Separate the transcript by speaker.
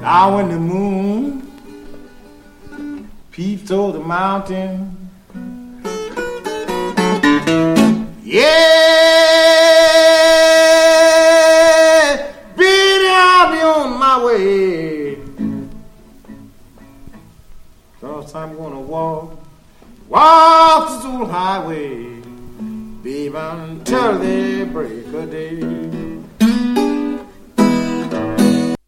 Speaker 1: Now when the moon peeps over the mountain, yeah, baby, I'll be on my way. 'Cause I'm gonna walk the highway, baby, until the break of day.